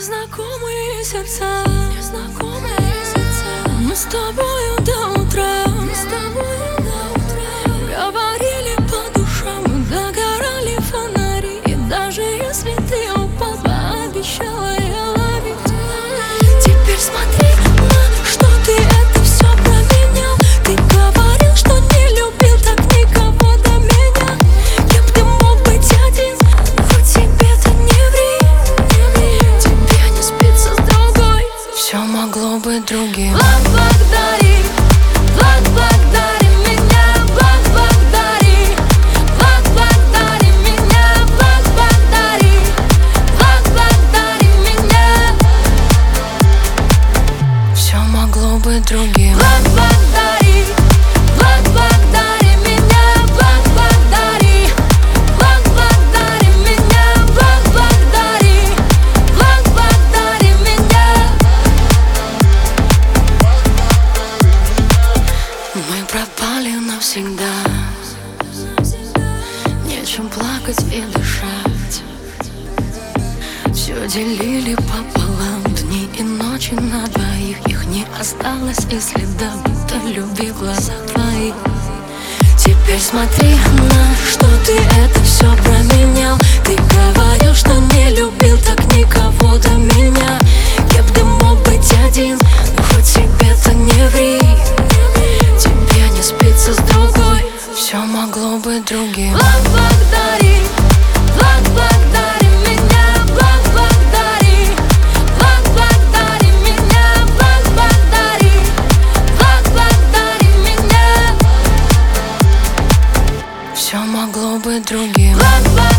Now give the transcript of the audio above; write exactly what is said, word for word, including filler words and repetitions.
Незнакомые сердца, незнакомые сердца. Мы с тобою до утра, мы с тобою до утра говорили по душам, мы догорали фонари. И даже если ты упал, пообещала я ловить. Теперь смотри, на что ты это все променял. Ты говорил, что не любил так никого до меня. Я б ты мог быть один, но хоть себе-то не ври. Тебе не спится с другой, все могло быть другим. Благодари, благодари меня, благодари, благодари меня, благодари, благодари меня. Все могло быть другим. Благодари, благодари меня, благодари, благодари меня, благодари, благодари меня. Мы пропали навсегда, нечем плакать и дышать. Все делили пополам, дни и ночи на двоих. Их не осталось и следа, будто любви в глазах твоих. Теперь смотри, на что ты это все променял. Ты говорил, что не любил так никого до меня. Я б ты мог быть один, но хоть себе-то не ври. Тебе не спится с другой, все могло быть другим. Благодари, благодари меня, благодари, благодари меня, благодари, благодари меня. Все могло быть другим.